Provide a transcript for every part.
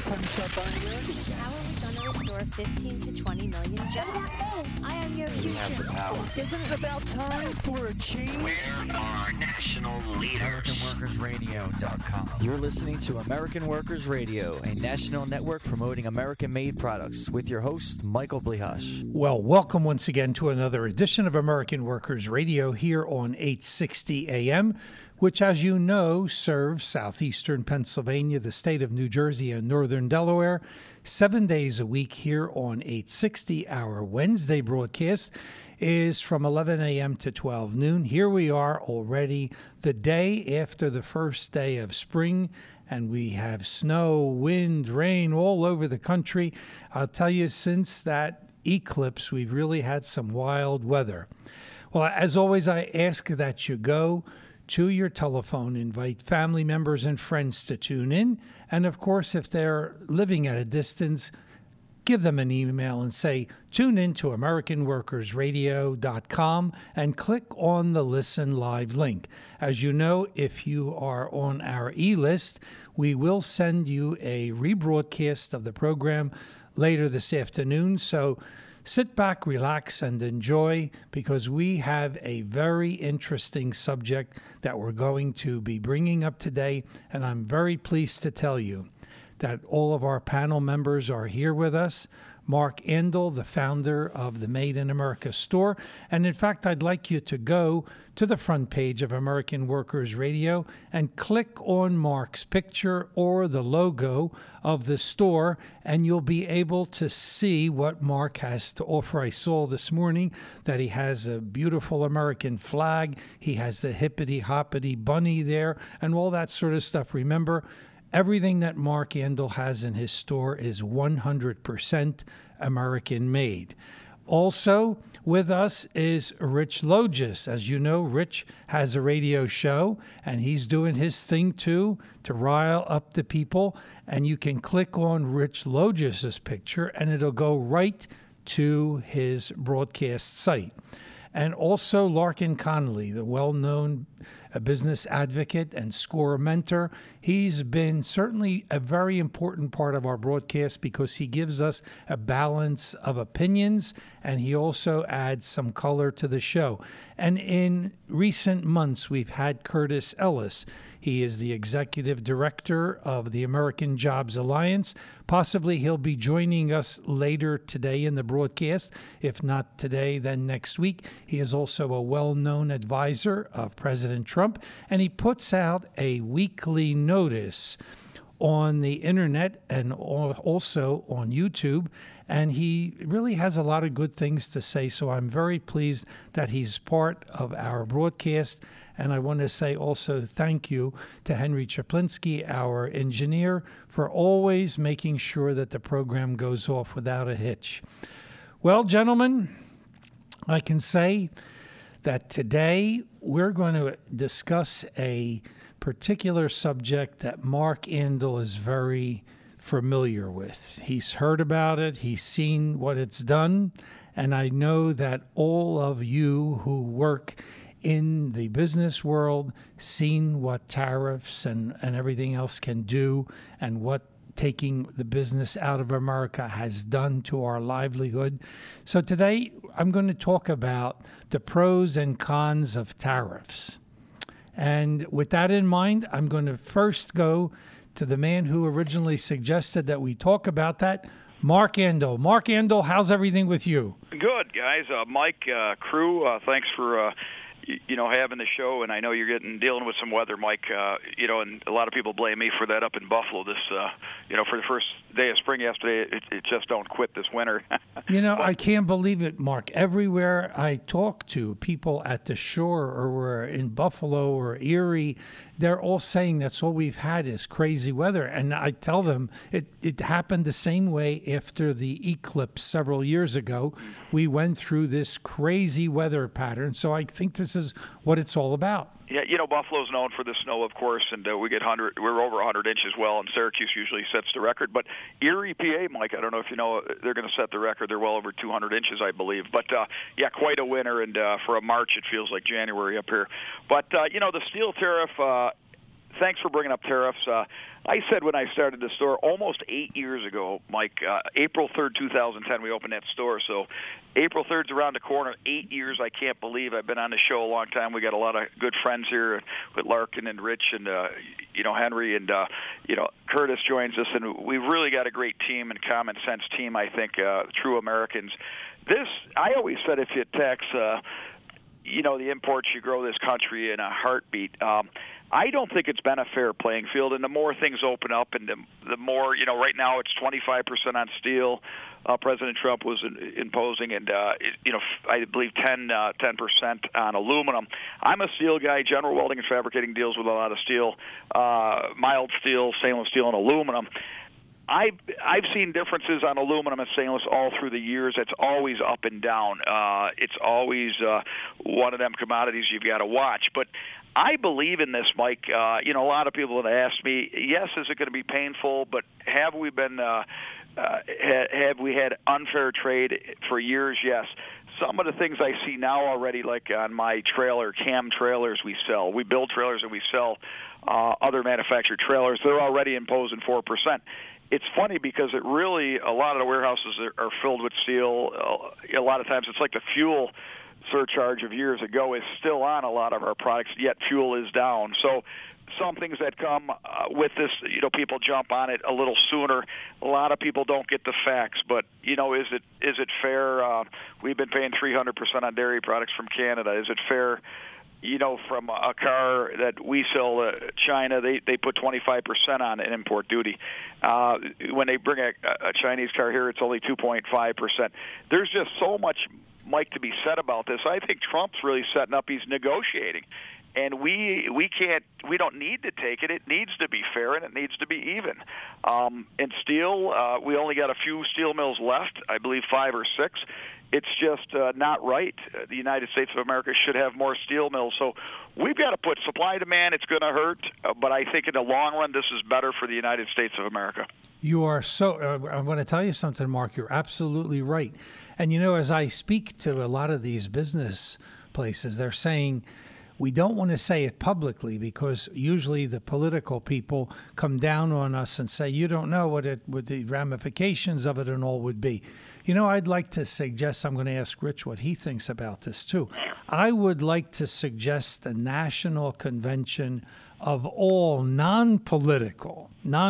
It's time to start buying here. How are we going to restore 15 to 20 million jobs? I am your future. Isn't it about time for a change? Where are our national leaders? AmericanWorkersRadio.com. You're listening to American Workers Radio, a national network promoting American-made products, with your host, Michael Blihash. Well, welcome once again to another edition of American Workers Radio here on 860 AM, which, as you know, serves southeastern Pennsylvania, the state of New Jersey, and northern Delaware, 7 days a week here on 860. Our Wednesday broadcast is from 11 a.m. to 12 noon. Here we are already the day after the first day of spring, and we have snow, wind, rain all over the country. I'll tell you, since that eclipse, we've really had some wild weather. Well, as always, I ask that you go to your telephone, invite family members and friends to tune in, and of course, if they're living at a distance, give them an email and say, tune in to AmericanWorkersRadio.com and click on the Listen Live link. As you know, if you are on our e-list, we will send you a rebroadcast of the program later this afternoon. So sit back, relax, and enjoy, because we have a very interesting subject that we're going to be bringing up today, and I'm very pleased to tell you that all of our panel members are here with us. Mark Andol, the founder of the Made in America store. And in fact, I'd like you to go to the front page of American Workers Radio and click on Mark's picture or the logo of the store, and you'll be able to see what Mark has to offer. I saw this morning that he has a beautiful American flag. He has the hippity-hoppity bunny there and all that sort of stuff. Remember, everything that Mark Andol has in his store is 100% American-made. Also with us is Rich Logis. As you know, Rich has a radio show, and he's doing his thing too to rile up the people. And you can click on Rich Logis's picture, and it'll go right to his broadcast site. And also Larkin Connolly, the well-known business advocate and SCORE mentor. He's been certainly a very important part of our broadcast because he gives us a balance of opinions, and he also adds some color to the show. And in recent months, we've had Curtis Ellis. He is the executive director of the American Jobs Alliance. Possibly he'll be joining us later today in the broadcast. If not today, then next week. He is also a well-known advisor of President Trump, and he puts out a weekly notice on the internet and also on YouTube, and he really has a lot of good things to say, so I'm very pleased that he's part of our broadcast. And I want to say also thank you to Henry Chaplinsky, our engineer, for always making sure that the program goes off without a hitch. Well, gentlemen, I can say that today we're going to discuss a particular subject that Mark Andol is very familiar with. He's heard about it. He's seen what it's done. And I know that all of you who work in the business world seen what tariffs and everything else can do, and what taking the business out of America has done to our livelihood. So today I'm going to talk about the pros and cons of tariffs. And with that in mind, I'm going to first go to the man who originally suggested that we talk about that, Mark Andol. Mark Andol, how's everything with you? Good, guys. Mike, crew, thanks for having the show, and I know you're dealing with some weather, Mike. And a lot of people blame me for that up in Buffalo. This, for the first day of spring yesterday, it just don't quit this winter. I can't believe it, Mark. Everywhere I talk to people at the shore or in Buffalo or Erie, they're all saying that's all we've had is crazy weather. And I tell them it happened the same way after the eclipse several years ago. We went through this crazy weather pattern. So I think this is what it's all about. Yeah, Buffalo's known for the snow, of course, and we get we're over 100 inches well, and Syracuse usually sets the record. But Erie, PA, Mike, I don't know if you know, they're going to set the record. They're well over 200 inches, I believe. But, quite a winter, and for a March, it feels like January up here. But, the steel tariff, thanks for bringing up tariffs. I said when I started the store almost 8 years ago, Mike, April 3rd, 2010, we opened that store. So April 3rd's around the corner. 8 years, I can't believe. I've been on the show a long time. We got a lot of good friends here with Larkin and Rich and, Henry and, Curtis joins us. And we've really got a great team and common sense team, I think, true Americans. I always said if you tax, the imports, you grow this country in a heartbeat. I don't think it's been a fair playing field, and the more things open up and the more, right now it's 25% on steel. President Trump was imposing, and, I believe 10% on aluminum. I'm a steel guy. General Welding and Fabricating deals with a lot of steel, mild steel, stainless steel, and aluminum. I've seen differences on aluminum and stainless all through the years. It's always up and down. It's always one of them commodities you've got to watch. But I believe in this, Mike. A lot of people have asked me, yes, is it going to be painful? But have we been have we had unfair trade for years? Yes. Some of the things I see now already, like on my trailer, cam trailers we sell. We build trailers and we sell other manufactured trailers. They're already imposing 4%. It's funny because a lot of the warehouses are filled with steel. A lot of times it's like the fuel surcharge of years ago is still on a lot of our products, yet fuel is down. So some things that come with this, people jump on it a little sooner. A lot of people don't get the facts, but, is it fair? We've been paying 300% on dairy products from Canada. Is it fair? From a car that we sell to China, they put 25% on an import duty. When they bring a Chinese car here, it's only 2.5%. There's just so much, Mike, to be said about this. I think Trump's really setting up. He's negotiating. And we don't need to take it. It needs to be fair, and it needs to be even. In steel, we only got a few steel mills left, I believe 5 or 6. It's just not right. The United States of America should have more steel mills. So we've got to put supply-demand. It's going to hurt, but I think in the long run, this is better for the United States of America. You are so I'm going to tell you something, Mark. You're absolutely right. And, as I speak to a lot of these business places, they're saying, we don't want to say it publicly because usually the political people come down on us and say, you don't know what the ramifications of it and all would be. I'd like to suggest, I'm going to ask Rich what he thinks about this too. I would like to suggest a national convention of all non-political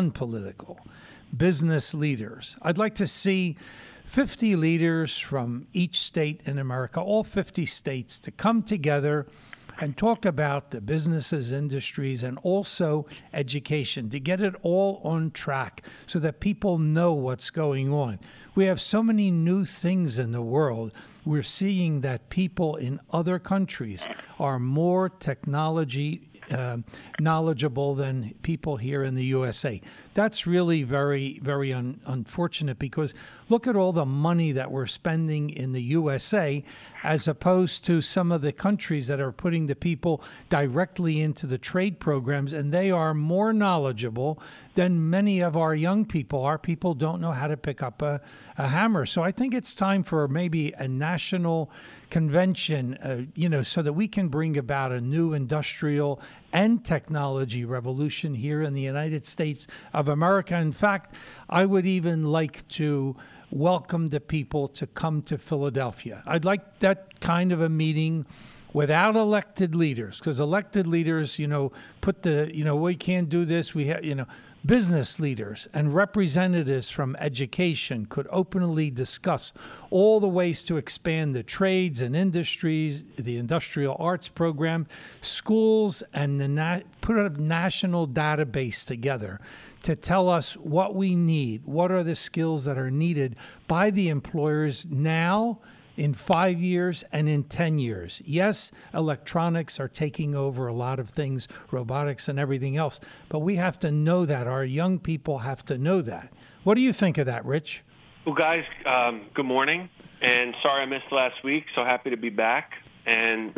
business leaders. I'd like to see 50 leaders from each state in America, all 50 states, to come together and talk about the businesses, industries, and also education to get it all on track so that people know what's going on. We have so many new things in the world. We're seeing that people in other countries are more technology knowledgeable than people here in the USA. That's really very, very unfortunate because look at all the money that we're spending in the USA as opposed to some of the countries that are putting the people directly into the trade programs, and they are more knowledgeable than many of our young people. Our people don't know how to pick up a hammer. So I think it's time for maybe a national convention, so that we can bring about a new industrial and technology revolution here in the United States of America. In fact, I would even like to welcome the people to come to Philadelphia. I'd like that kind of a meeting without elected leaders, because elected leaders, put we can't do this. We have, business leaders and representatives from education could openly discuss all the ways to expand the trades and industries, the industrial arts program, schools, and put a national database together to tell us what we need, what are the skills that are needed by the employers now, in 5 years, and in 10 years. Yes, electronics are taking over a lot of things, robotics and everything else, but we have to know that. Our young people have to know that. What do you think of that, Rich? Well, guys, good morning. And sorry I missed last week, so happy to be back. And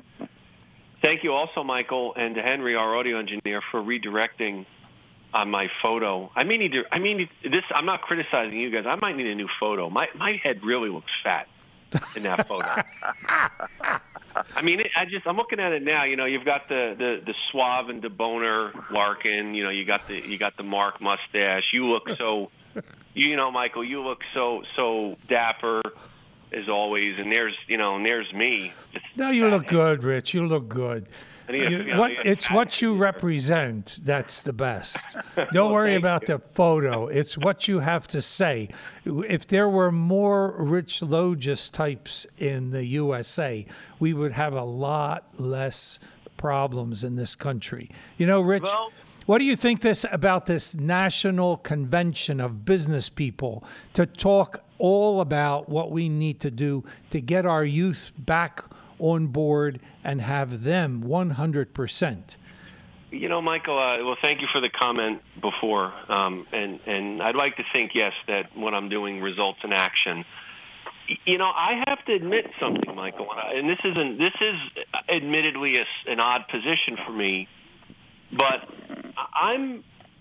thank you also, Michael, and to Henry, our audio engineer, for redirecting on my photo. I'm not criticizing you guys. I might need a new photo. My head really looks fat. in that photo. I mean, I'm looking at it now. You know, you've got the suave and debonair Larkin. You know, you got the Mark mustache. You look so, you know, Michael, you look so dapper as always. And there's me. No, you look good, Rich. You look good. It's what you represent that's the best. Don't worry about the photo. It's what you have to say. If there were more Rich Logis types in the USA, we would have a lot less problems in this country. You know, Rich, what do you think about this national convention of business people to talk all about what we need to do to get our youth back on board and have them 100%? You know, Michael, well, thank you for the comment before. And I'd like to think, yes, that what I'm doing results in action. You know, I have to admit something, Michael, and this is admittedly an odd position for me, but I'm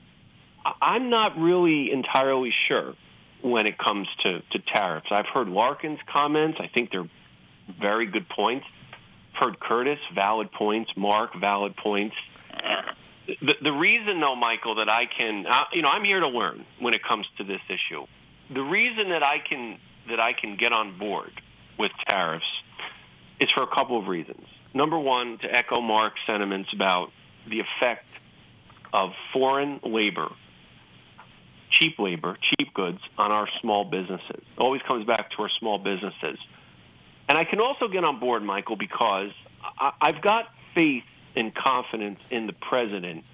not really entirely sure when it comes to tariffs. I've heard Larkin's comments. I think they're very good points. Heard Curtis, valid points. Mark, valid points. The reason, though, Michael, that I can, I'm here to learn when it comes to this issue. The reason that I can get on board with tariffs is for a couple of reasons. Number one, to echo Mark's sentiments about the effect of foreign labor, cheap goods on our small businesses. It always comes back to our small businesses. And I can also get on board, Michael, because I've got faith and confidence in the president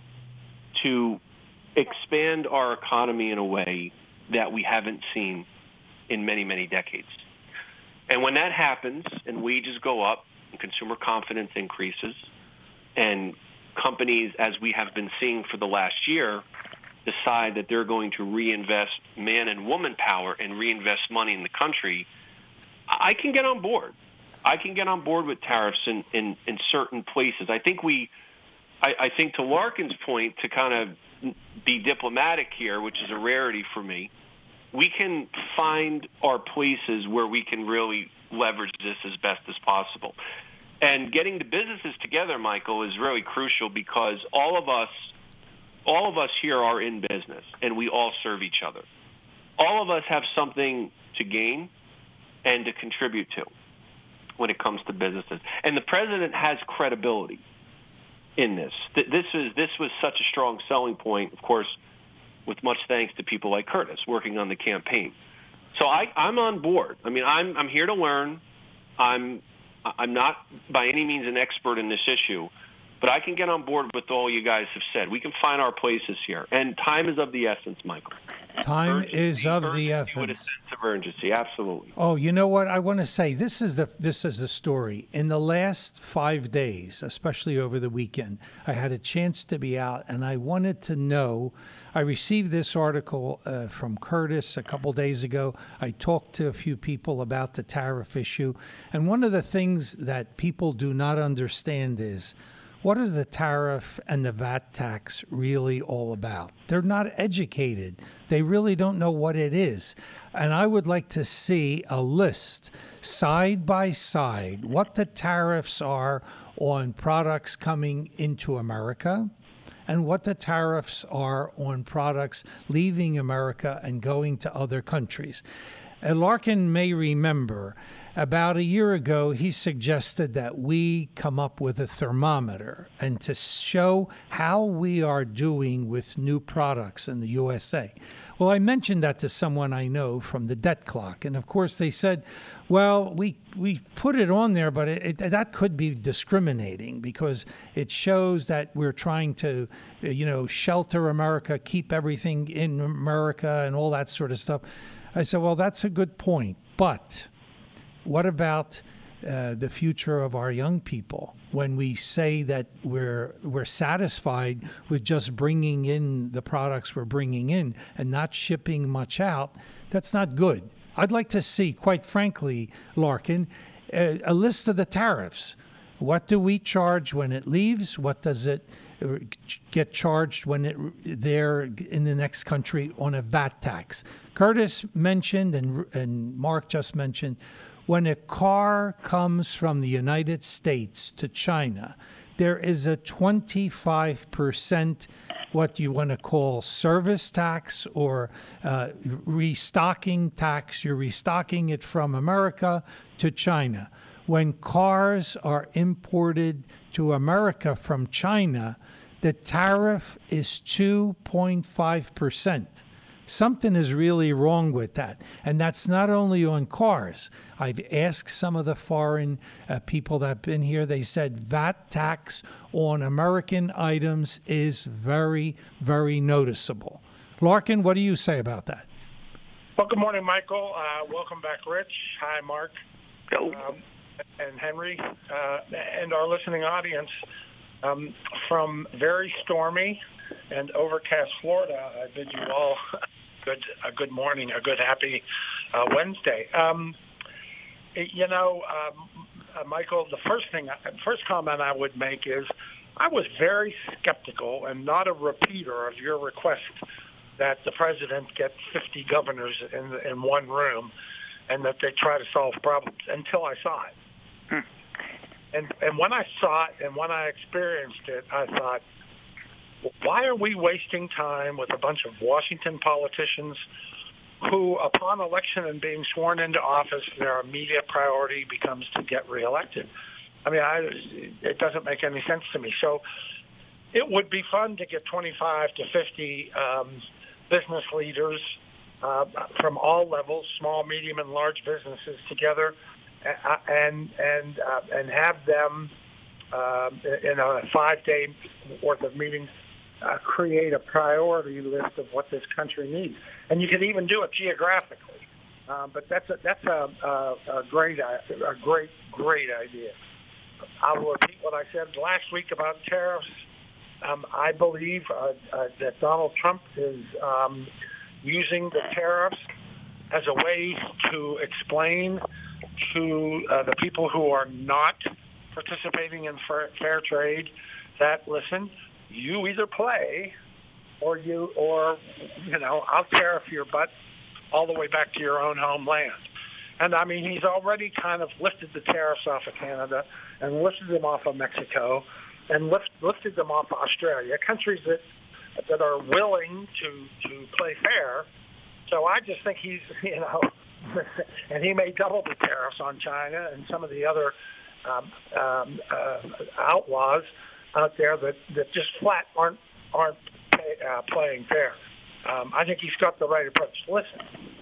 to expand our economy in a way that we haven't seen in many, many decades. And when that happens and wages go up and consumer confidence increases and companies, as we have been seeing for the last year, decide that they're going to reinvest man and woman power and reinvest money in the country, I can get on board. I can get on board with tariffs in certain places. I think I think to Larkin's point, to kind of be diplomatic here, which is a rarity for me, we can find our places where we can really leverage this as best as possible. And getting the businesses together, Michael, is really crucial because all of us here are in business and we all serve each other. All of us have something to gain and to contribute to when it comes to businesses. And the president has credibility in this. This was such a strong selling point, of course, with much thanks to people like Curtis working on the campaign. So I'm on board. I mean, I'm here to learn. I'm not by any means an expert in this issue, but I can get on board with all you guys have said. We can find our places here. And time is of the essence, Michael. Time is of the essence. With a sense of urgency, absolutely. Oh, you know what? I want to say this is the story. In the last 5 days, especially over the weekend, I had a chance to be out, and I wanted to know. I received this article from Curtis a couple days ago. I talked to a few people about the tariff issue, and one of the things that people do not understand is, what is the tariff and the VAT tax really all about? They're not educated. They really don't know what it is. And I would like to see a list, side by side, what the tariffs are on products coming into America and what the tariffs are on products leaving America and going to other countries. Larkin may remember, about a year ago, he suggested that we come up with a thermometer and to show how we are doing with new products in the USA. Well, I mentioned that to someone I know from the debt clock. And of course, they said, well, we put it on there, but that could be discriminating because it shows that we're trying to, shelter America, keep everything in America and all that sort of stuff. I said, well, that's a good point. But what about the future of our young people when we say that we're satisfied with just bringing in the products we're bringing in and not shipping much out? That's not good. I'd like to see, quite frankly, Larkin, a list of the tariffs. What do we charge when it leaves? What does it get charged when they're in the next country on a VAT tax? Curtis mentioned and Mark just mentioned, When a car comes from the United States to China, there is a 25% what you want to call service tax or restocking tax. You're restocking it from America to China. When cars are imported to America from China, the tariff is 2.5%. Something is really wrong with that. And that's not only on cars. I've asked some of the foreign people that have been here. They said VAT tax on American items is very, very noticeable. Larkin, what do you say about that? Well, good morning, Michael. Welcome back, Rich. Hi, Mark. And Henry, and our listening audience. From very stormy and overcast Florida, I bid you all a good morning, a good happy Wednesday. Michael, the first comment I would make is I was very skeptical and not a repeater of your request that the president get 50 governors in one room and that they try to solve problems until I saw it. And when I saw it and when I experienced it, I thought, why are we wasting time with a bunch of Washington politicians who, upon election and being sworn into office, their immediate priority becomes to get reelected? I mean, it doesn't make any sense to me. So it would be fun to get 25 to 50 business leaders from all levels, small, medium, and large businesses together, and have them in a 5-day worth of meetings create a priority list of what this country needs, and you could even do it geographically. But that's a great idea. I will repeat what I said last week about tariffs. I believe that Donald Trump is using the tariffs as a way to explain to the people who are not participating in fair trade that, listen, you either play or I'll tariff your butt all the way back to your own homeland. And I mean, he's already kind of lifted the tariffs off of Canada and lifted them off of Mexico and lifted them off of Australia, countries that are willing to play fair. So I just think he's, and he may double the tariffs on China and some of the other outlaws out there that just flat aren't playing fair. I think he's got the right approach. Listen,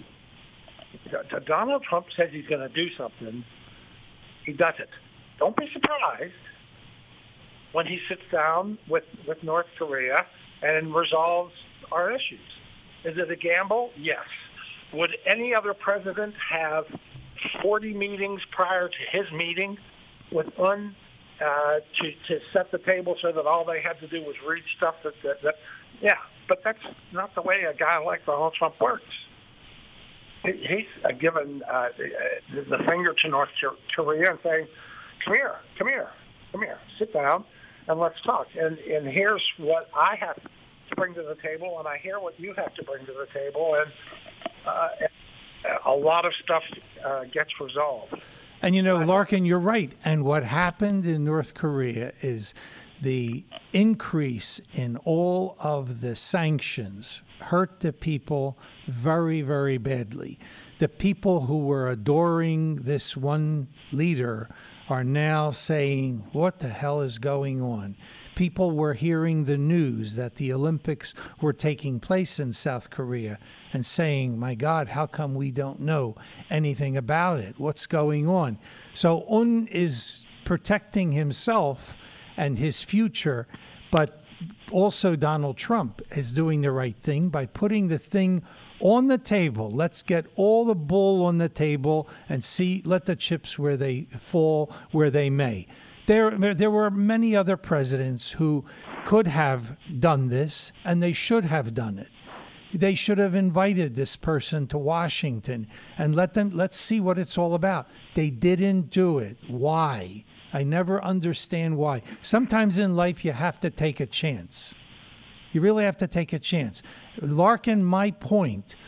Donald Trump says he's going to do something. He does it. Don't be surprised when he sits down with North Korea and resolves our issues. Is it a gamble? Yes. Would any other president have 40 meetings prior to his meeting with UN to set the table so that all they had to do was read stuff that yeah, but that's not the way a guy like Donald Trump works. He's given the finger to North Korea and saying, come here, sit down and let's talk. And here's what I have to bring to the table, and I hear what you have to bring to the table, and a lot of stuff gets resolved. And Larkin, you're right. And what happened in North Korea is the increase in all of the sanctions hurt the people very, very badly. The people who were adoring this one leader are now saying, what the hell is going on? People were hearing the news that the Olympics were taking place in South Korea and saying, my God, how come we don't know anything about it? What's going on? So Un is protecting himself and his future, but also Donald Trump is doing the right thing by putting the thing on the table. Let's get all the bull on the table and let the chips where they fall, where they may. There were many other presidents who could have done this, and they should have done it. They should have invited this person to Washington and let's see what it's all about. They didn't do it. Why? I never understand why. Sometimes in life you have to take a chance. You really have to take a chance. Larkin, my point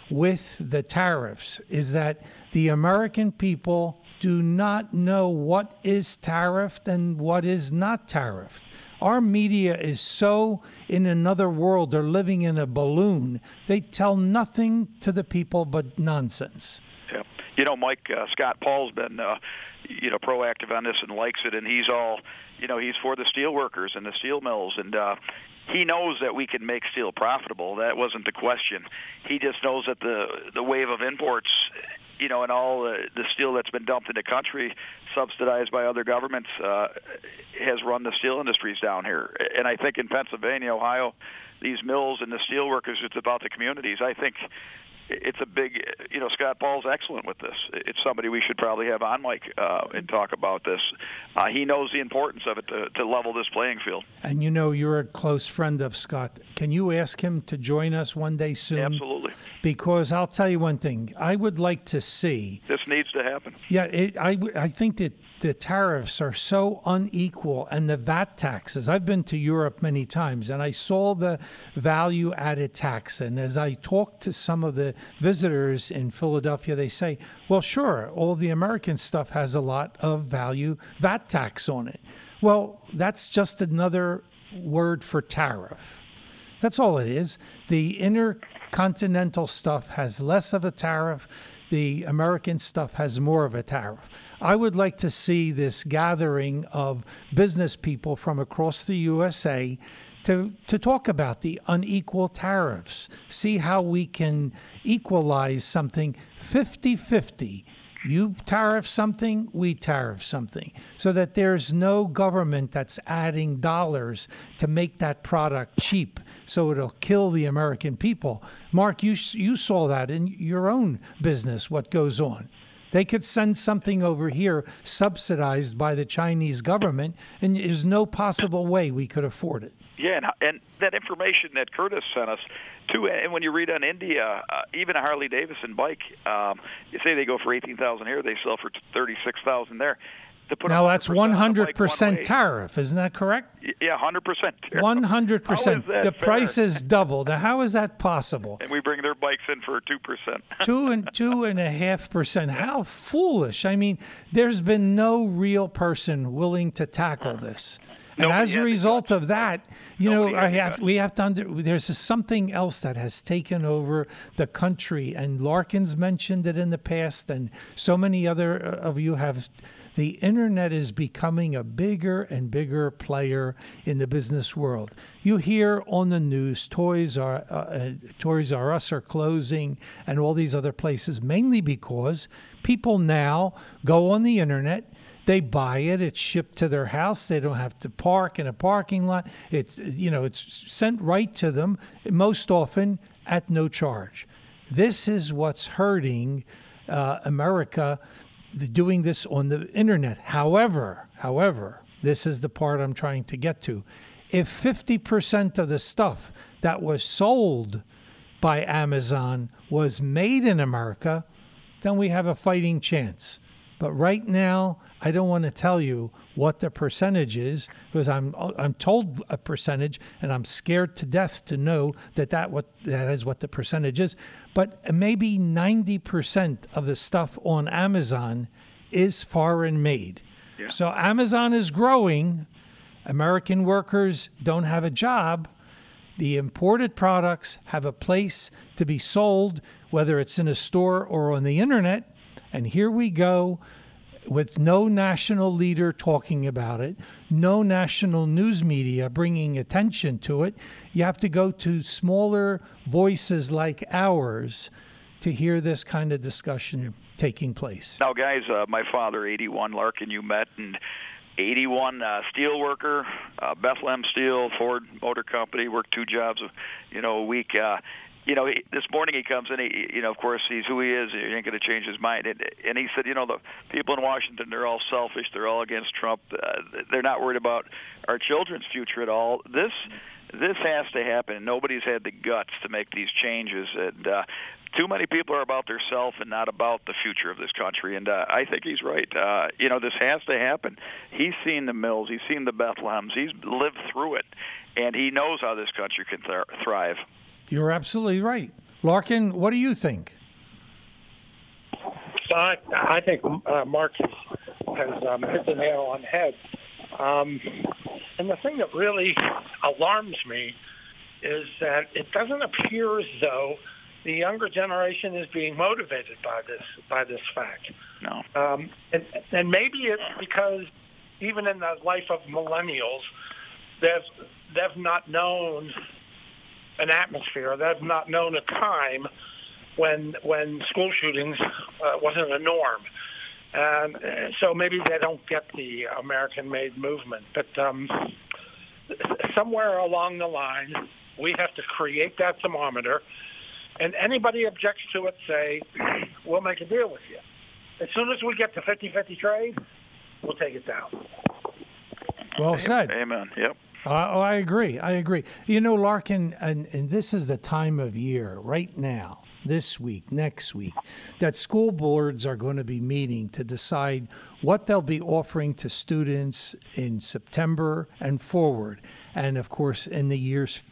with the tariffs is that the American people do not know what is tariffed and what is not tariffed. Our media is so in another world. They're living in a balloon. They tell nothing to the people but nonsense. Yeah. You know, Mike, Scott Paul's been, proactive on this and likes it, and he's all, he's for the steel workers and the steel mills, and he knows that we can make steel profitable. That wasn't the question. He just knows that the wave of imports, and all the steel that's been dumped in the country, subsidized by other governments, has run the steel industries down here. And I think in Pennsylvania, Ohio, these mills and the steel workers, it's about the communities. I think it's a big, Scott Paul's excellent with this. It's somebody we should probably have on, Mike, and talk about this. He knows the importance of it to level this playing field. And you're a close friend of Scott. Can you ask him to join us one day soon? Absolutely. Because I'll tell you one thing, I would like to see. This needs to happen. Yeah, I think that the tariffs are so unequal, and the VAT taxes. I've been to Europe many times, and I saw the value-added tax. And as I talked to some of the visitors in Philadelphia, they say, well, sure, all the American stuff has a lot of value VAT tax on it. Well, that's just another word for tariff. That's all it is. The intercontinental stuff has less of a tariff. The American stuff has more of a tariff. I would like to see this gathering of business people from across the USA to talk about the unequal tariffs, see how we can equalize something 50-50. You tariff something, we tariff something, so that there's no government that's adding dollars to make that product cheap, so it'll kill the American people. Mark, you saw that in your own business, what goes on. They could send something over here subsidized by the Chinese government, and there's no possible way we could afford it. Yeah, and that information that Curtis sent us, too, and when you read on India, even a Harley-Davidson bike, you say they go for $18,000 here, they sell for $36,000 there. Now, that's 100% tariff, isn't that correct? Yeah, 100% tariff. 100%. The price is doubled. Now, how is that possible? And we bring their bikes in for 2%. 2.5%. How foolish. I mean, there's been no real person willing to tackle this. And as a result of that, there's something else that has taken over the country, and Larkin's mentioned it in the past, and so many other of you have. The internet is becoming a bigger and bigger player in the business world. You hear on the news Toys R Us are closing and all these other places, mainly because people now go on the internet. They buy it. It's shipped to their house. They don't have to park in a parking lot. It's sent right to them, most often at no charge. This is what's hurting America, doing this on the internet. However, this is the part I'm trying to get to. If 50% of the stuff that was sold by Amazon was made in America, then we have a fighting chance. But right now, I don't want to tell you what the percentage is, because I'm told a percentage, and I'm scared to death to know that is what the percentage is. But maybe 90% of the stuff on Amazon is foreign made. Yeah. So Amazon is growing. American workers don't have a job. The imported products have a place to be sold, whether it's in a store or on the internet. And here we go, with no national leader talking about it, no national news media bringing attention to it. You have to go to smaller voices like ours to hear this kind of discussion taking place. Now, guys, my father, 81, Larkin, you met, and 81 steel worker, Bethlehem Steel, Ford Motor Company, worked 2 jobs a week. This morning he comes in, of course, he's who he is. He ain't going to change his mind. And he said, the people in Washington, they're all selfish. They're all against Trump. They're not worried about our children's future at all. This has to happen. Nobody's had the guts to make these changes. And too many people are about their self and not about the future of this country. And I think he's right. This has to happen. He's seen the mills. He's seen the Bethlehems. He's lived through it. And he knows how this country can thrive. You're absolutely right. Larkin, what do you think? So I think Mark has hit the nail on the head. And the thing that really alarms me is that it doesn't appear as though the younger generation is being motivated by this fact. No. And maybe it's because even in the life of millennials, they've not known an atmosphere. They've not known a time when school shootings wasn't a norm. And so maybe they don't get the American-made movement. But somewhere along the line, we have to create that thermometer. And anybody objects to it, say, we'll make a deal with you. As soon as we get to 50-50 trade, we'll take it down. Well said. Amen. Yep. I agree. You know, Larkin, and this is the time of year right now, this week, next week, that school boards are going to be meeting to decide what they'll be offering to students in September and forward, and of course in the years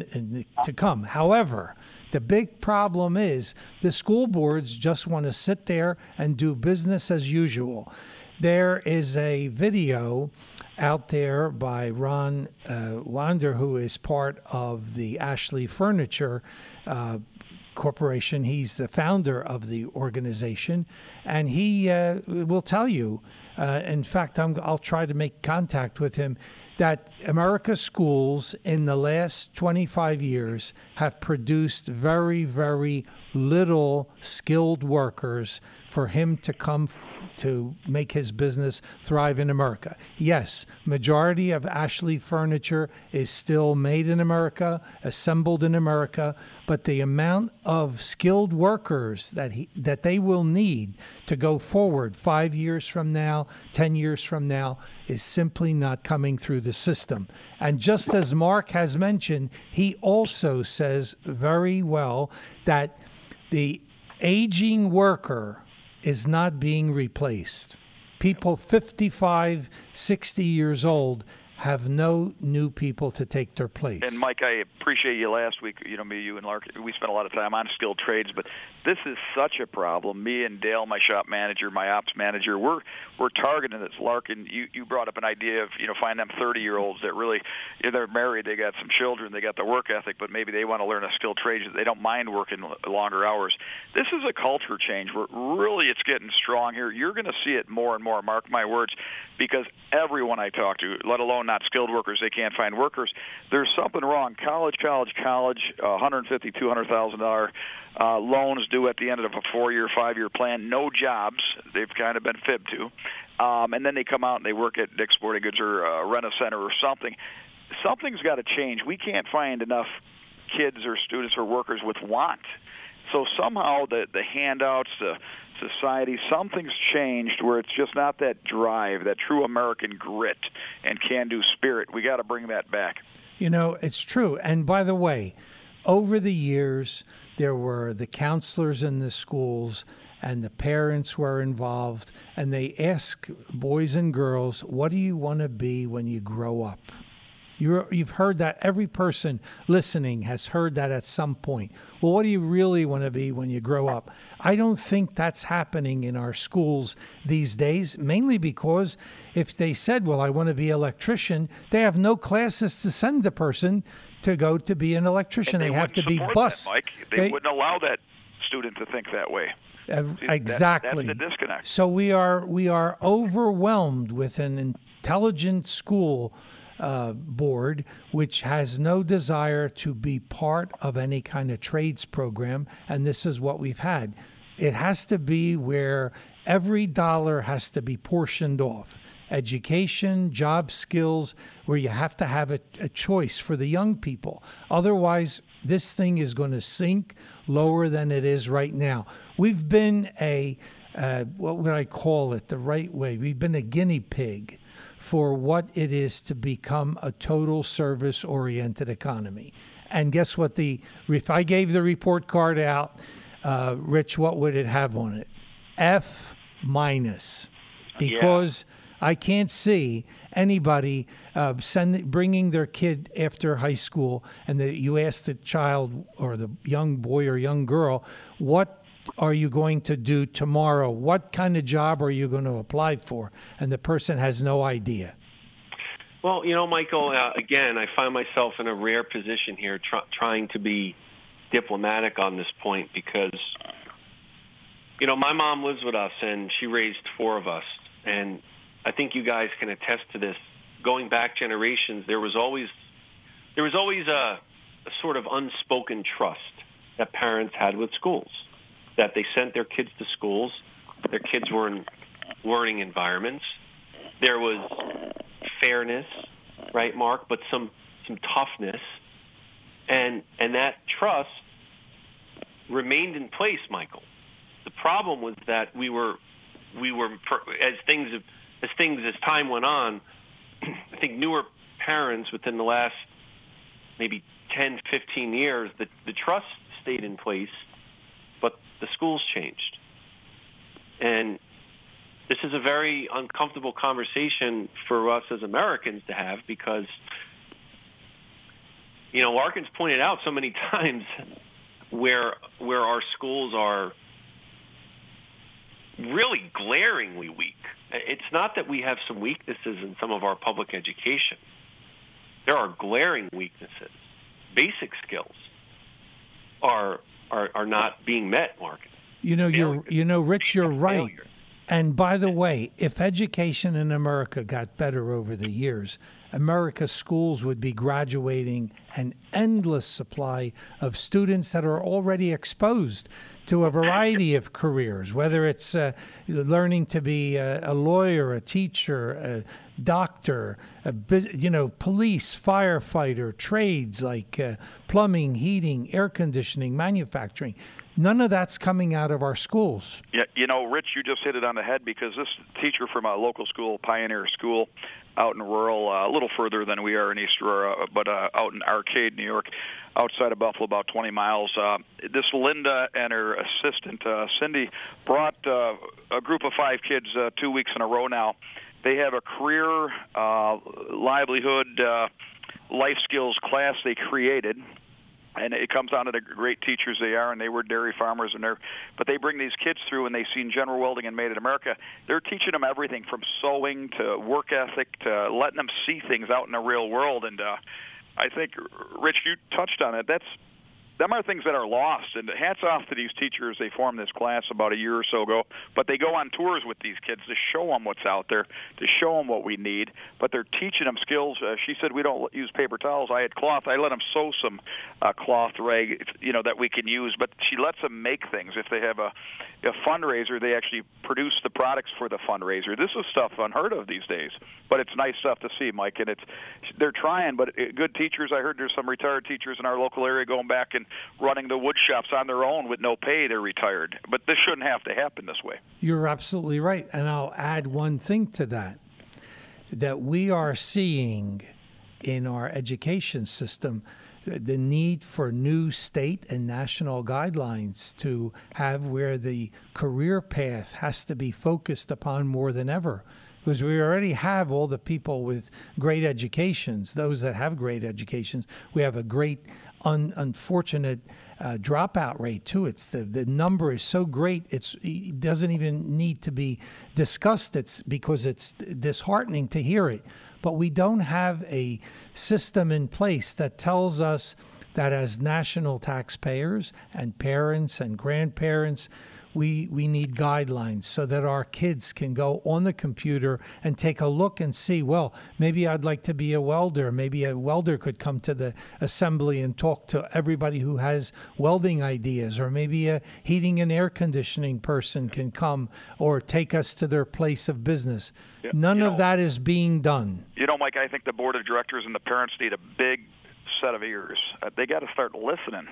to come. However, the big problem is the school boards just want to sit there and do business as usual. There is a video out there by Ron Wander, who is part of the Ashley Furniture Corporation. He's the founder of the organization, and he will tell you, in fact, I'll try to make contact with him, that America's schools in the last 25 years have produced very, very little skilled workers for him to come to make his business thrive in America. Yes, majority of Ashley Furniture is still made in America, assembled in America, but the amount of skilled workers that they will need to go forward 5 years from now, 10 years from now, is simply not coming through the system. And just as Mark has mentioned, he also says very well that the aging worker is not being replaced. People 55, 60 years old have no new people to take their place. And Mike, I appreciate you last week. You know, me, you, and Lark, we spent a lot of time on skilled trades, but this is such a problem. Me and Dale, my shop manager, my ops manager, we're targeting this. Larkin, you brought up an idea of, find them 30-year-olds that really, they're married, they got some children, they got the work ethic, but maybe they want to learn a skilled trade. They don't mind working longer hours. This is a culture change. It's getting strong here. You're going to see it more and more, mark my words, because everyone I talk to, let alone not skilled workers, they can't find workers. There's something wrong. College, $150,000, $200,000 loans due at the end of a 4-year, 5-year plan. No jobs. They've kind of been fibbed to. And then they come out and they work at Dick's Sporting Goods or Rent-A-Center or something. Something's got to change. We can't find enough kids or students or workers with want. So somehow the handouts, the society, something's changed where it's just not that drive, that true American grit and can-do spirit. We got to bring that back. It's true. And by the way, over the years, there were the counselors in the schools and the parents were involved, and they ask boys and girls, what do you want to be when you grow up? You've heard that. Every person listening has heard that at some point. Well, what do you really want to be when you grow up? I don't think that's happening in our schools these days, mainly because if they said, well, I want to be an electrician, they have no classes to send the person to go to be an electrician. They have to be bused. That, Mike. They wouldn't allow that student to think that way. Exactly. That's the disconnect. So we are overwhelmed with an intelligent school board, which has no desire to be part of any kind of trades program, and this is what we've had. It has to be where every dollar has to be portioned off. Education, job skills, where you have to have a choice for the young people. Otherwise, this thing is going to sink lower than it is right now. We've been what would I call it the right way? We've been a guinea pig for what it is to become a total service-oriented economy. And guess what? If I gave the report card out, Rich, what would it have on it? F-, because I can't see anybody bringing their kid after high school, and you ask the child or the young boy or young girl, what are you going to do tomorrow? What kind of job are you going to apply for? And the person has no idea. Well, Michael, again, I find myself in a rare position here trying to be diplomatic on this point because, my mom lives with us and she raised 4 of us. And I think you guys can attest to this. Going back generations, there was always a sort of unspoken trust that parents had with schools, that they sent their kids to schools. Their kids were in learning environments. There was fairness, right, Mark, but some toughness. And that trust remained in place, Michael. The problem was that we were as time went on, I think newer parents within the last maybe 10, 15 years, the trust stayed in place, but the schools changed. And this is a very uncomfortable conversation for us as Americans to have because, Larkin's pointed out so many times where our schools are really glaringly weak. It's not that we have some weaknesses in some of our public education. There are glaring weaknesses. Basic skills are not being met, Mark. Rich, you're right. Failure. And by the way, if education in America got better over the years, America's schools would be graduating an endless supply of students that are already exposed to a variety of careers, whether it's learning to be a lawyer, a teacher, a doctor, police, firefighter, trades like plumbing, heating, air conditioning, manufacturing. None of that's coming out of our schools. Yeah, Rich, you just hit it on the head because this teacher from a local school, Pioneer School, out in rural, a little further than we are in East Aurora, but out in Arcade, New York, outside of Buffalo, about 20 miles. This Linda and her assistant, Cindy, brought a group of 5 kids 2 weeks in a row now. They have a career, livelihood, life skills class they created. And it comes down to the great teachers they are, and they were dairy farmers, but they bring these kids through, and they've seen General Welding and Made in America. They're teaching them everything from sewing to work ethic to letting them see things out in the real world. And I think, Rich, you touched on it. Them are things that are lost, and hats off to these teachers. They formed this class about a year or so ago, but they go on tours with these kids to show them what's out there, to show them what we need, but they're teaching them skills. She said, we don't use paper towels. I had cloth. I let them sew some cloth rag, that we can use, but she lets them make things. If they have a fundraiser, they actually produce the products for the fundraiser. This is stuff unheard of these days, but it's nice stuff to see, Mike, and they're trying, but good teachers. I heard there's some retired teachers in our local area going back and running the wood shops on their own with no pay. They're retired. But this shouldn't have to happen this way. You're absolutely right. And I'll add one thing to that we are seeing in our education system the need for new state and national guidelines to have where the career path has to be focused upon more than ever. Because we already have all the people with great educations, those that have great educations. We have a great unfortunate dropout rate too. It's the number is so great it doesn't even need to be discussed. It's because it's disheartening to hear it. But we don't have a system in place that tells us that as national taxpayers and parents and grandparents, we need guidelines so that our kids can go on the computer and take a look and see, well, maybe I'd like to be a welder. Maybe a welder could come to the assembly and talk to everybody who has welding ideas, or maybe a heating and air conditioning person can come or take us to their place of business. Yeah, None of that is being done. Mike, I think the board of directors and the parents need a big set of ears. They got to start listening.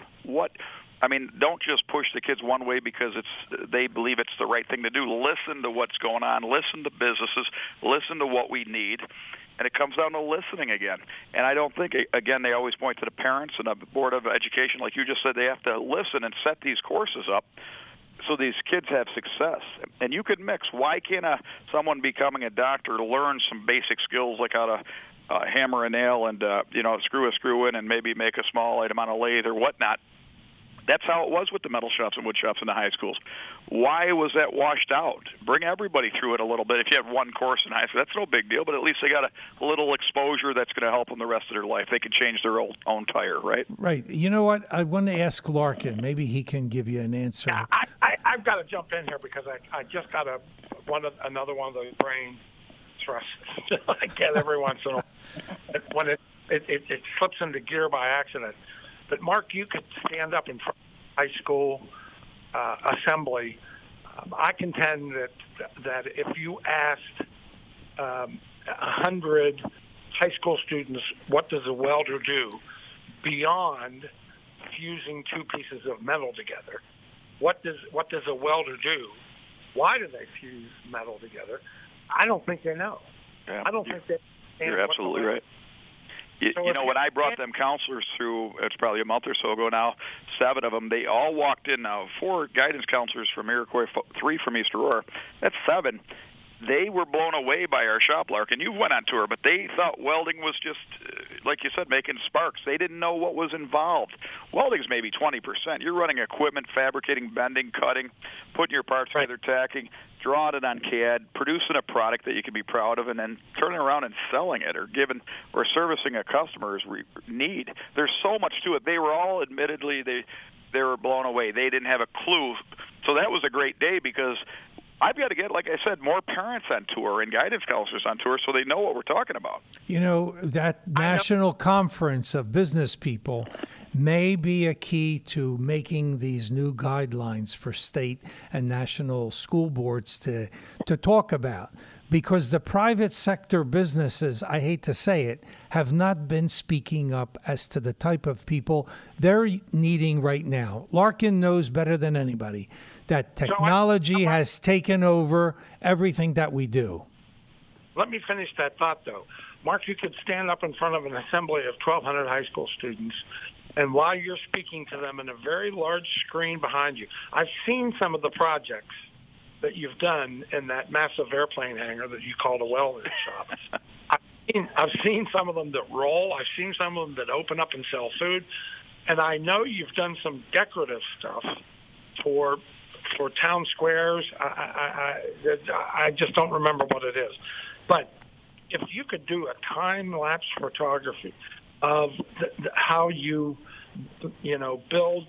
Don't just push the kids one way because they believe it's the right thing to do. Listen to what's going on. Listen to businesses. Listen to what we need. And it comes down to listening again. And I don't think, again, they always point to the parents and the Board of Education. Like you just said, they have to listen and set these courses up. so these kids have success. And you could mix. Why can't someone becoming a doctor learn some basic skills like how to hammer a nail and screw a screw in and maybe make a small item on a lathe or whatnot? That's how it was with the metal shops and wood shops in the high schools. Why was that washed out? Bring everybody through it a little bit. If you have one course in high school, that's no big deal, but at least they got a little exposure that's going to help them the rest of their life. They can change their own tire, right? Right. You know what? I want to ask Larkin. Maybe he can give you an answer. Yeah, I've got to jump in here because I just got another one of those brain thrusts I get every once in a while. When it slips into gear by accident. But, Mark, you could stand up in front of high school assembly. I contend that if you asked 100 high school students, what does a welder do beyond fusing two pieces of metal together? What does a welder do? Why do they fuse metal together? I don't think they know. Yeah, I don't think they understand. You're absolutely right. You know, when I brought them counselors through, it's probably a month or so ago now, 7 of them, they all walked in now. 4 guidance counselors from Iroquois, 3 from East Aurora. That's 7. They were blown away by our shop, Larkin. You went on tour, but they thought welding was just, like you said, making sparks. They didn't know what was involved. Welding's maybe 20%. You're running equipment, fabricating, bending, cutting, putting your parts together, tacking, drawing it on CAD, producing a product that you can be proud of, and then turning around and selling it or servicing a customer's need. There's so much to it. They were all admittedly, they were blown away. They didn't have a clue. So that was a great day because I've got to get, like I said, more parents on tour and guidance counselors on tour so they know what we're talking about. You know, that national conference of business people may be a key to making these new guidelines for state and national school boards to talk about. Because the private sector businesses, I hate to say it, have not been speaking up as to the type of people they're needing right now. Larkin knows better than anybody that technology has taken over everything that we do. Let me finish that thought, though. Mark, you could stand up in front of an assembly of 1,200 high school students, and while you're speaking to them in a very large screen behind you, I've seen some of the projects that you've done in that massive airplane hangar that you called a welding shop. I've seen some of them that roll. I've seen some of them that open up and sell food. And I know you've done some decorative stuff for town squares. I just don't remember what it is. But if you could do a time-lapse photography of how you build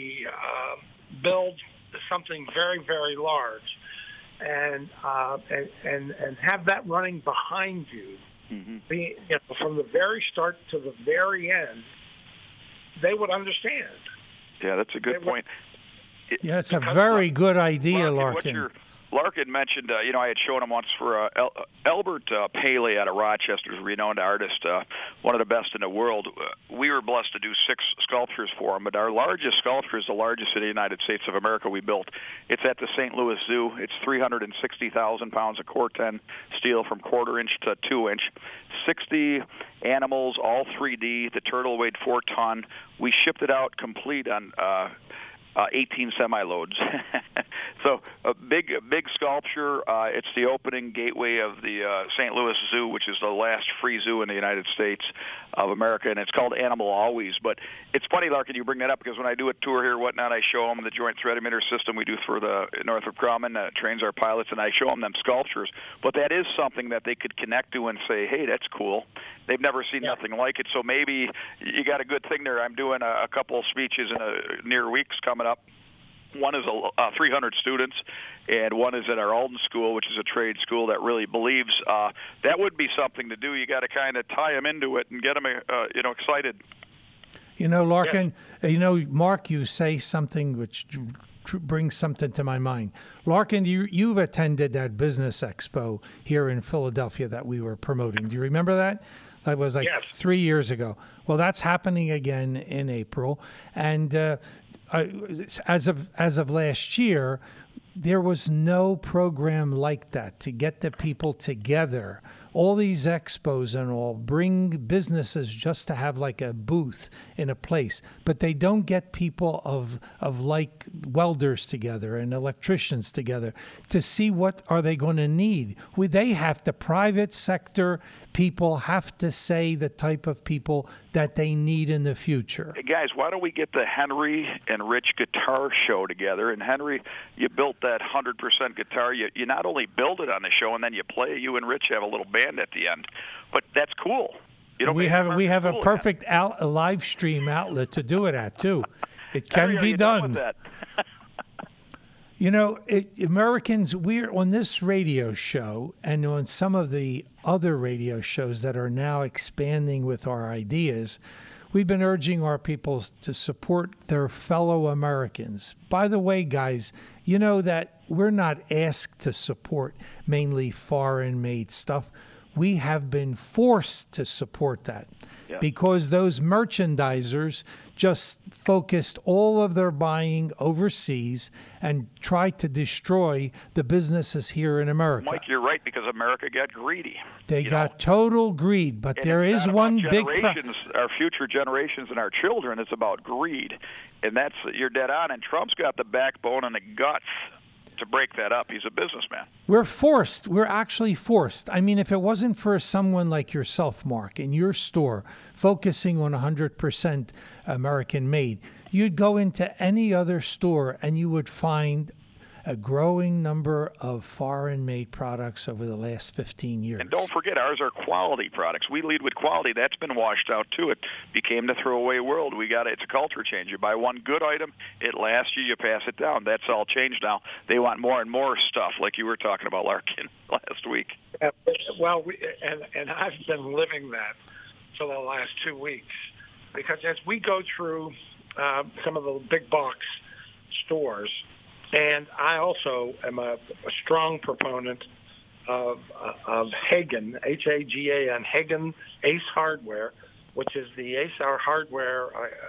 something very, very large, and have that running behind you, from the very start to the very end, they would understand. Yeah, that's a good point. Yeah, it's a very good idea, Larkin. Larkin mentioned, I had shown him once for Albert Paley out of Rochester, a renowned artist, one of the best in the world. We were blessed to do 6 sculptures for him, but our largest sculpture is the largest in the United States of America we built. It's at the St. Louis Zoo. It's 360,000 pounds of Corten steel from 1/4 inch to 2 inch. 60 animals, all 3D. The turtle weighed 4 ton. We shipped it out complete on 18 semi-loads. So a big sculpture. It's the opening gateway of the St. Louis Zoo, which is the last free zoo in the United States of America, and it's called Animal Always. But it's funny, Larkin, you bring that up because when I do a tour here, whatnot, I show them the joint thread emitter system we do for the Northrop Grumman, trains our pilots, and I show them sculptures. But that is something that they could connect to and say, hey, that's cool. They've never seen nothing like it, so maybe you got a good thing there. I'm doing a couple of speeches in near weeks coming up. One is 300 students, and one is at our Alden School, which is a trade school that really believes that would be something to do. You got to kind of tie them into it and get them, excited. Larkin, Mark, you say something which brings something to my mind. Larkin, you've attended that business expo here in Philadelphia that we were promoting. Do you remember that? That was 3 years ago. Well, that's happening again in April, and as of last year, there was no program like that to get the people together all these expos and all bring businesses just to have like a booth in a place, but they don't get people of like welders together and electricians together to see what are they going to need. They have the private sector people have to say the type of people that they need in the future. Hey guys, why don't we get the Henry and Rich guitar show together? And Henry, you built that 100% guitar. You not only build it on the show and then you play. You and Rich have a little band at the end, but that's cool. You know, we have a perfect a live stream outlet to do it at too. It can Henry, be done. With that? You know, Americans, we're on this radio show and on some of the other radio shows that are now expanding with our ideas, we've been urging our people to support their fellow Americans. By the way, guys, you know that we're not asked to support mainly foreign-made stuff. We have been forced to support that because those merchandisers just focused all of their buying overseas and tried to destroy the businesses here in America. Mike, you're right, because America got greedy. They got total greed, but there is one big our future generations and our children, it's about greed. And that's, you're dead on, and Trump's got the backbone and the guts to break that up. He's a businessman. We're forced. We're actually forced. I mean, if it wasn't for someone like yourself, Mark, in your store, focusing on 100% American made, you'd go into any other store and you would find a growing number of foreign-made products over the last 15 years. And don't forget, ours are quality products. We lead with quality. That's been washed out, too. It became the throwaway world. It's a culture change. You buy one good item, it lasts you, you pass it down. That's all changed now. They want more and more stuff, like you were talking about, Larkin, last week. Well, and I've been living that for the last 2 weeks, because as we go through some of the big box stores, and I also am a strong proponent of Hagen, Hagan, Hagen Ace Hardware, which is the Ace Hardware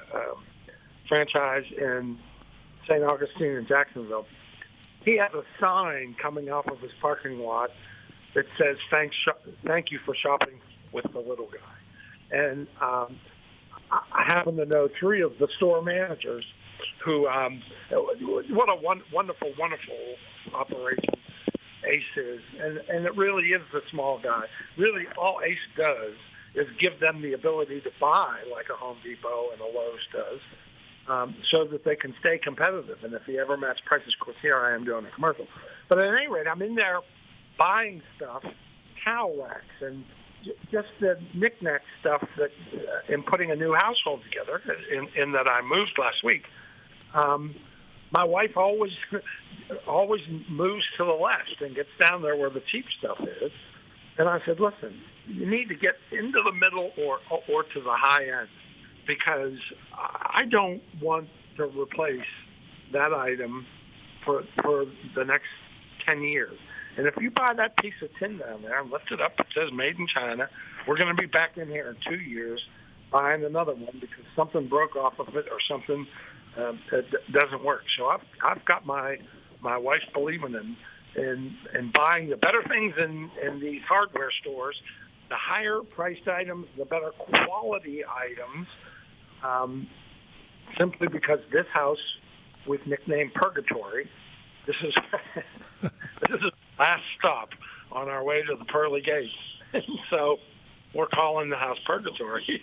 franchise in St. Augustine and Jacksonville. He has a sign coming off of his parking lot that says, thank you for shopping with the little guy. And I happen to know 3 of the store managers who, what a wonderful operation Ace is. And it really is the small guy. Really, all Ace does is give them the ability to buy like a Home Depot and a Lowe's does, so that they can stay competitive. And if you ever match prices, of course, here I am doing a commercial. But at any rate, I'm in there buying stuff, towel racks, and just the knick-knack stuff that in putting a new household together, in that I moved last week. My wife always moves to the left and gets down there where the cheap stuff is. And I said, listen, you need to get into the middle or to the high end, because I don't want to replace that item for the next 10 years. And if you buy that piece of tin down there and lift it up, it says made in China, we're going to be back in here in 2 years buying another one because something broke off of it or something that doesn't work. So I've got my wife believing in buying the better things in these hardware stores, the higher priced items, the better quality items, simply because this house, with nicknamed Purgatory, this is the last stop on our way to the pearly gates. So we're calling the house Purgatory.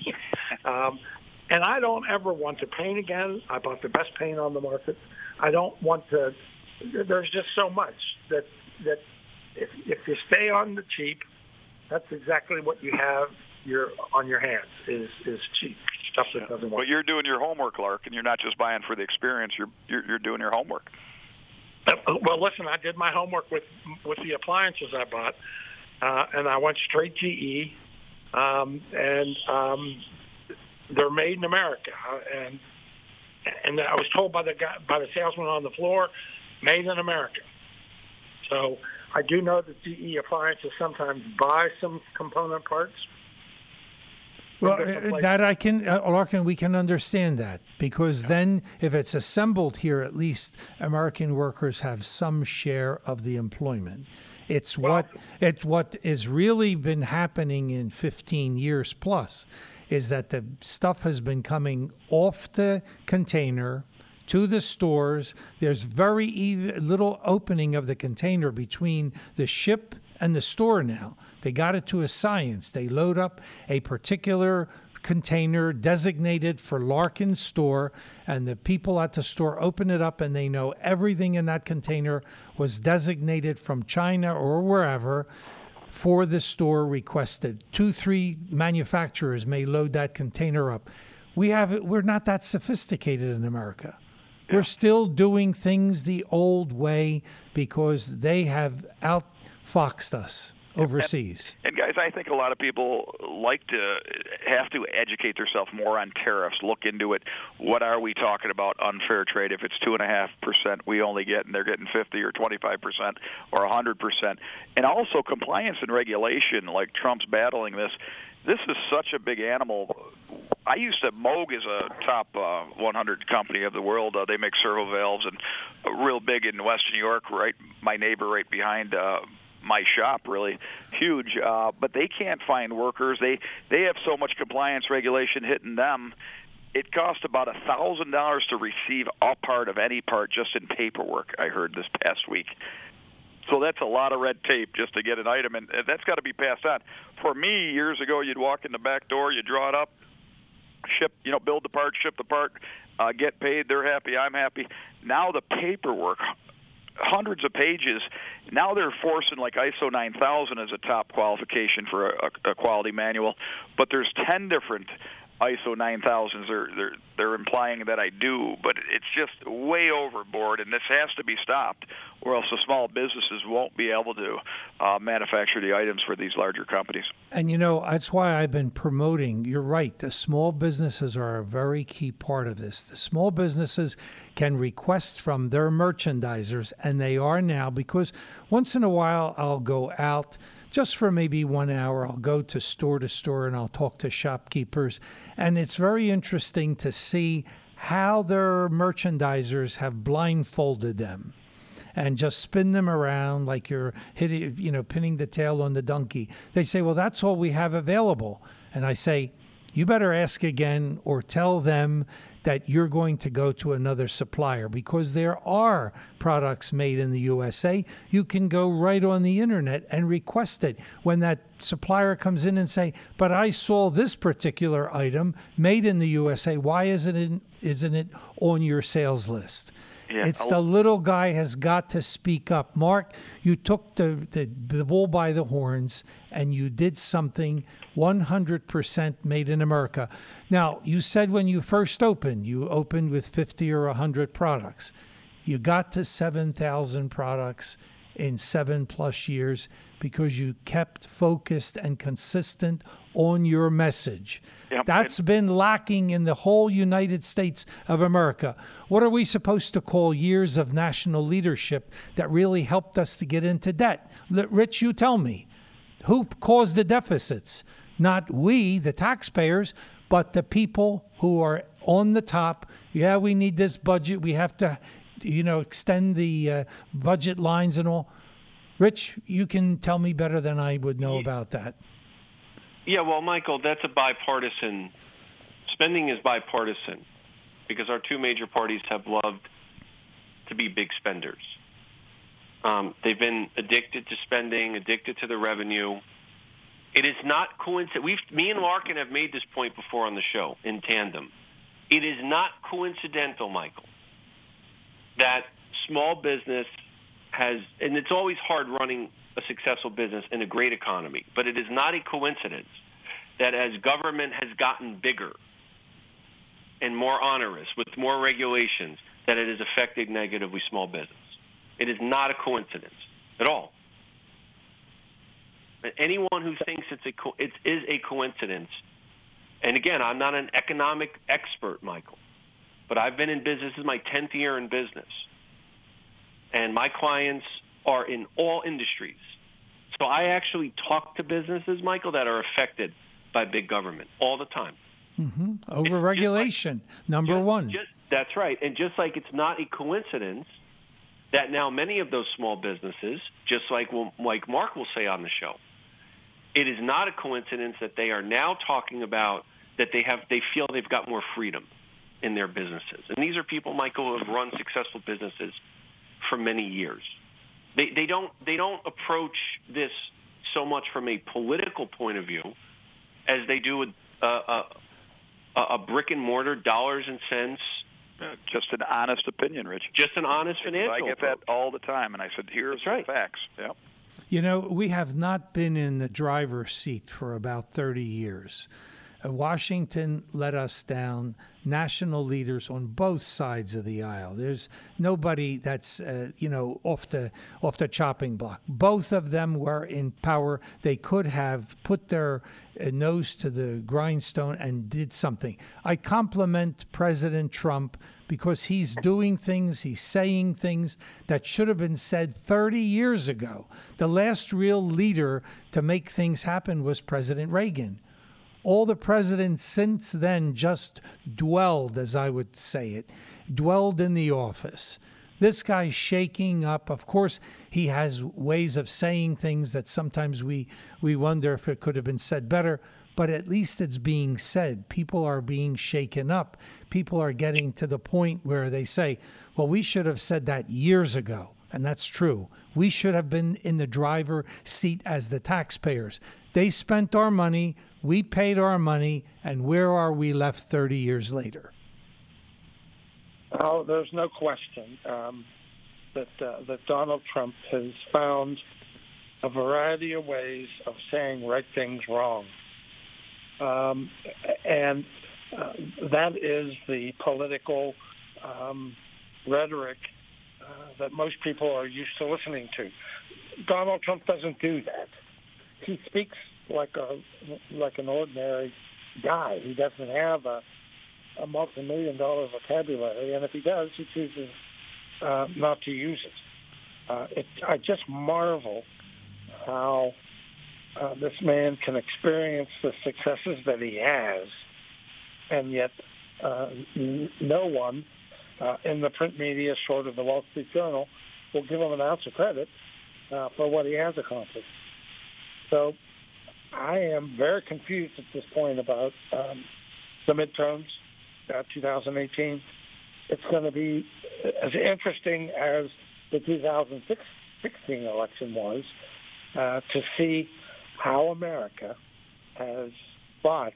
And I don't ever want to paint again. I bought the best paint on the market. I don't want to. There's just so much that if you stay on the cheap, that's exactly what you have on your hands is cheap stuff that doesn't work. But you're doing your homework, Lark, and you're not just buying for the experience. You're doing your homework. Well, listen, I did my homework with the appliances I bought, and I went straight GE, and they're made in America, and I was told by the salesman on the floor, made in America. So I do know that GE appliances sometimes buy some component parts. Well, that I can, Larkin, we can understand that, because then if it's assembled here, at least American workers have some share of the employment. It's what is really been happening in 15 years plus is that the stuff has been coming off the container to the stores. There's very little opening of the container between the ship and the store now. They got it to a science. They load up a particular container designated for Larkin's store, and the people at the store open it up and they know everything in that container was designated from China or wherever for the store requested. 2-3 manufacturers may load that container up. We're not that sophisticated in America. We're still doing things the old way because they have outfoxed us overseas. And guys, I think a lot of people have to educate themselves more on tariffs, look into it. What are we talking about unfair trade? If it's 2.5% we only get and they're getting 50 or 25% or 100%. And also compliance and regulation, like Trump's battling this. This is such a big animal. I used to, Moog is a top 100 company of the world. They make servo valves and real big in Western New York, right? My neighbor right behind my shop, really huge, but they can't find workers. They have so much compliance regulation hitting them. It costs about $1,000 to receive a part of any part just in paperwork, I heard this past week. So that's a lot of red tape just to get an item, and that's got to be passed on. For me, years ago, you'd walk in the back door, you draw it up, ship, build the part, ship the part, get paid, they're happy, I'm happy. Now the paperwork, hundreds of pages. Now they're forcing like ISO 9000 as a top qualification for a quality manual, but there's 10 different ISO 9000s. They're implying that I do, but it's just way overboard, and this has to be stopped, or else the small businesses won't be able to manufacture the items for these larger companies. And that's why I've been promoting. You're right. The small businesses are a very key part of this. The small businesses can request from their merchandisers, and they are now, because once in a while I'll go out just for maybe 1 hour. I'll go to store and I'll talk to shopkeepers. And it's very interesting to see how their merchandisers have blindfolded them and just spin them around like you're pinning the tail on the donkey. They say, well, that's all we have available. And I say, you better ask again or tell them that you're going to go to another supplier, because there are products made in the USA. You can go right on the internet and request it. When that supplier comes in and say, but I saw this particular item made in the USA, why isn't it on your sales list? Yeah. It's the little guy has got to speak up. Mark, you took the bull by the horns and you did something 100% made in America. Now, you said when you first opened, you opened with 50 or 100 products. You got to 7,000 products in 7+ years because you kept focused and consistent on your message. Yep. That's been lacking in the whole United States of America. What are we supposed to call years of national leadership that really helped us to get into debt? Rich, you tell me. Who caused the deficits? Not we, the taxpayers, but the people who are on the top. Yeah, we need this budget. We have to, extend the budget lines and all. Rich, you can tell me better than I would know about that. Yeah, well, Michael, that's a bipartisan. Spending is bipartisan because our two major parties have loved to be big spenders. They've been addicted to spending, addicted to the revenue. It is not coincidental. Me and Larkin have made this point before on the show in tandem. It is not coincidental, Michael, that small business has, and it's always hard running a successful business in a great economy, but it is not a coincidence that as government has gotten bigger and more onerous with more regulations, that it has affected negatively small business. It is not a coincidence at all. Anyone who thinks it is a coincidence, and again, I'm not an economic expert, Michael, but I've been in business. This is my 10th year in business, and my clients are in all industries. So I actually talk to businesses, Michael, that are affected by big government all the time. Mm-hmm. Overregulation, number one. That's right. And just like it's not a coincidence that now many of those small businesses, just like Mark will say on the show, it is not a coincidence that they are now talking about that they feel they've got more freedom in their businesses. And these are people, Michael, who have run successful businesses for many years. They don't approach this so much from a political point of view as they do with a brick and mortar, dollars and cents. Just an honest opinion, Rich. Just an honest financial I get approach. that all the time, and I said, here's the facts. Yeah. You know, we have not been in the driver's seat for about 30 years. Washington let us down, national leaders on both sides of the aisle. There's nobody that's, off the chopping block. Both of them were in power. They could have put their nose to the grindstone and did something. I compliment President Trump because he's doing things, he's saying things that should have been said 30 years ago. The last real leader to make things happen was President Reagan. All the presidents since then just dwelled, as I would say it, dwelled in the office. This guy's shaking up. Of course, he has ways of saying things that sometimes we wonder if it could have been said better, but at least it's being said. People are being shaken up. People are getting to the point where they say, well, we should have said that years ago. And that's true. We should have been in the driver's seat as the taxpayers. They spent our money, we paid our money, and where are we left 30 years later? Oh, there's no question that Donald Trump has found a variety of ways of saying right things wrong. And that is the political rhetoric that most people are used to listening to. Donald Trump doesn't do that. He speaks like an ordinary guy. He doesn't have a multi-million-dollar vocabulary, and if he does, he chooses not to use it. I just marvel how this man can experience the successes that he has, and yet no one in the print media, short of the Wall Street Journal, will give him an ounce of credit for what he has accomplished. So I am very confused at this point about the midterms, 2018. It's going to be as interesting as the 2016 election was to see how America has bought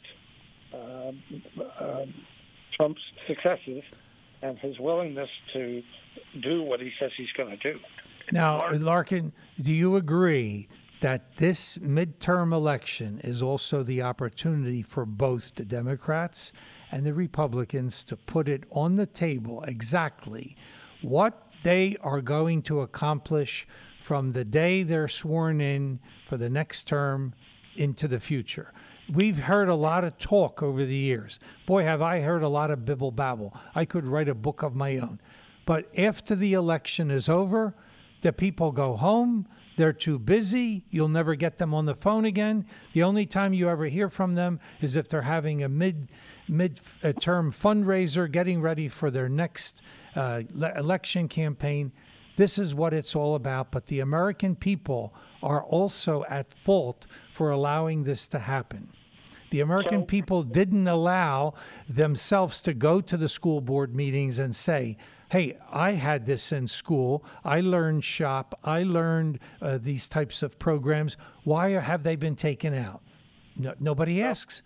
Trump's successes and his willingness to do what he says he's going to do. Now, Larkin, do you agree that this midterm election is also the opportunity for both the Democrats and the Republicans to put it on the table exactly what they are going to accomplish from the day they're sworn in for the next term into the future? We've heard a lot of talk over the years. Boy, have I heard a lot of bibble babble. I could write a book of my own. But after the election is over, the people go home. They're too busy. You'll never get them on the phone again. The only time you ever hear from them is if they're having a mid-term fundraiser, getting ready for their next election campaign. This is what it's all about. But the American people are also at fault for allowing this to happen. The American people didn't allow themselves to go to the school board meetings and say, hey, I had this in school. I learned SHOP. I learned these types of programs. Why have they been taken out? No, nobody asks.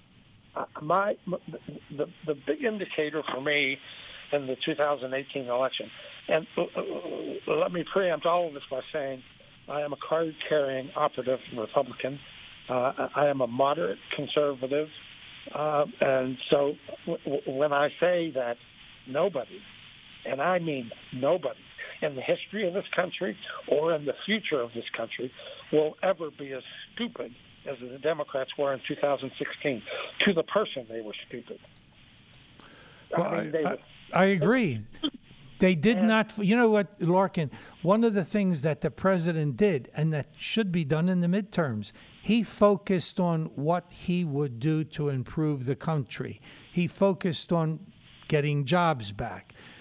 The big indicator for me in the 2018 election, and let me preempt all of this by saying I am a card-carrying operative Republican. I am a moderate conservative. And so when I say that nobody, and I mean nobody, in the history of this country or in the future of this country will ever be as stupid as the Democrats were in 2016. To the person, they were stupid. Well, I agree. They did not. You know what, Larkin? One of the things that the president did, and that should be done in the midterms, he focused on what he would do to improve the country. He focused on getting jobs back,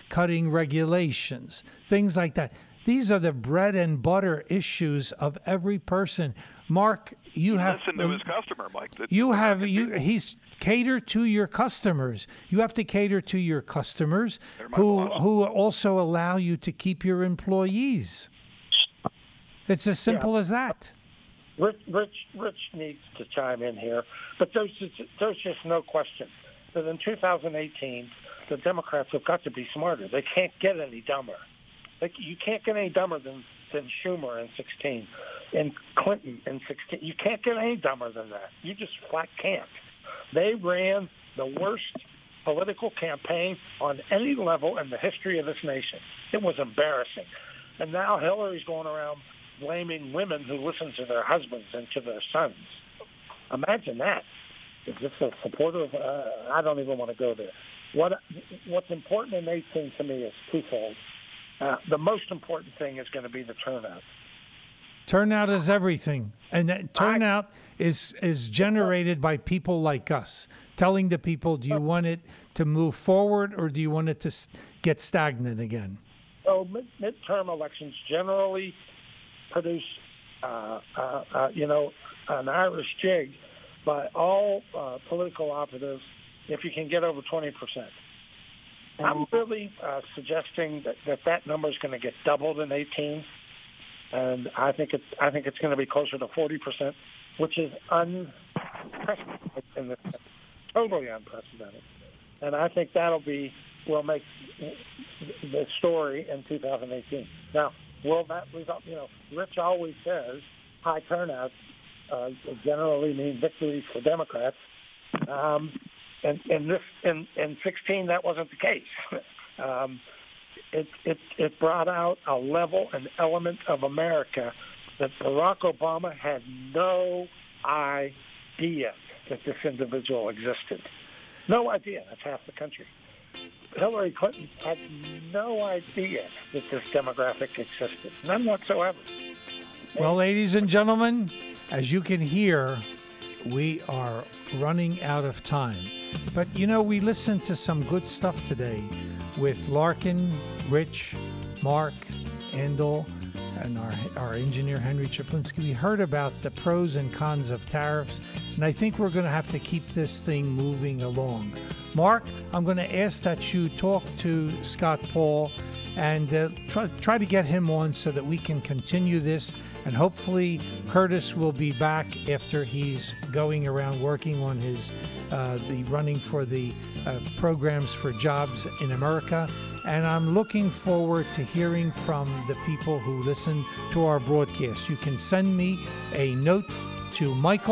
cutting regulations, things like that. These are the bread and butter issues of every person. Mark, you have listen to his customer, Mike. He's cater to your customers. You have to cater to your customers boss. who also allow you to keep your employees. It's as simple as that. Rich needs to chime in here, but there's just no question that in 2018 the Democrats have got to be smarter. They can't get any dumber. You can't get any dumber than Schumer in 16, and Clinton in 16. You can't get any dumber than that. You just flat can't. They ran the worst political campaign on any level in the history of this nation. It was embarrassing. And now Hillary's going around blaming women who listen to their husbands and to their sons. Imagine that. Is this a supporter of, I don't even want to go there. What's important in 18 to me is twofold. The most important thing is going to be the turnout. Turnout is everything. And that turnout is generated by people like us, telling the people, do you want it to move forward or do you want it to get stagnant again? So midterm elections generally produce, an Irish jig by all political operatives if you can get over 20%. I'm really suggesting that number is going to get doubled in 18, and I think it's going to be closer to 40%, which is unprecedented, totally unprecedented. And I think will make the story in 2018. Now, will that result? Rich always says high turnouts generally mean victories for Democrats. And in 16, that wasn't the case. It brought out a level and element of America that Barack Obama had no idea that this individual existed. No idea. That's half the country. Hillary Clinton had no idea that this demographic existed. None whatsoever. Well, ladies and gentlemen, as you can hear, we are running out of time. But, we listened to some good stuff today with Larkin, Rich, Mark, Andel, and our engineer, Henry Chaplinsky. We heard about the pros and cons of tariffs, and I think we're going to have to keep this thing moving along. Mark, I'm going to ask that you talk to Scott Paul and try to get him on so that we can continue this. And hopefully Curtis will be back after he's going around working on his the running for the programs for jobs in America. And I'm looking forward to hearing from the people who listen to our broadcast. You can send me a note to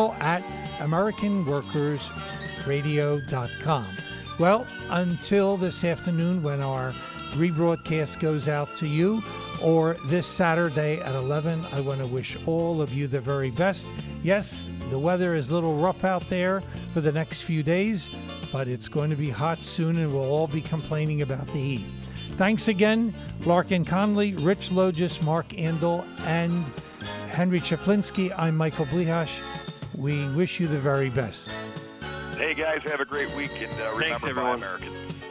michael@AmericanWorkersRadio.com. Well, until this afternoon when our rebroadcast goes out to you, or this Saturday at 11, I want to wish all of you the very best. Yes, the weather is a little rough out there for the next few days, but it's going to be hot soon and we'll all be complaining about the heat. Thanks again, Larkin Conley, Rich Logis, Mark Andel, and Henry Chaplinsky. I'm Michael Blihash. We wish you the very best. Hey, guys, have a great week, and remember, buy American.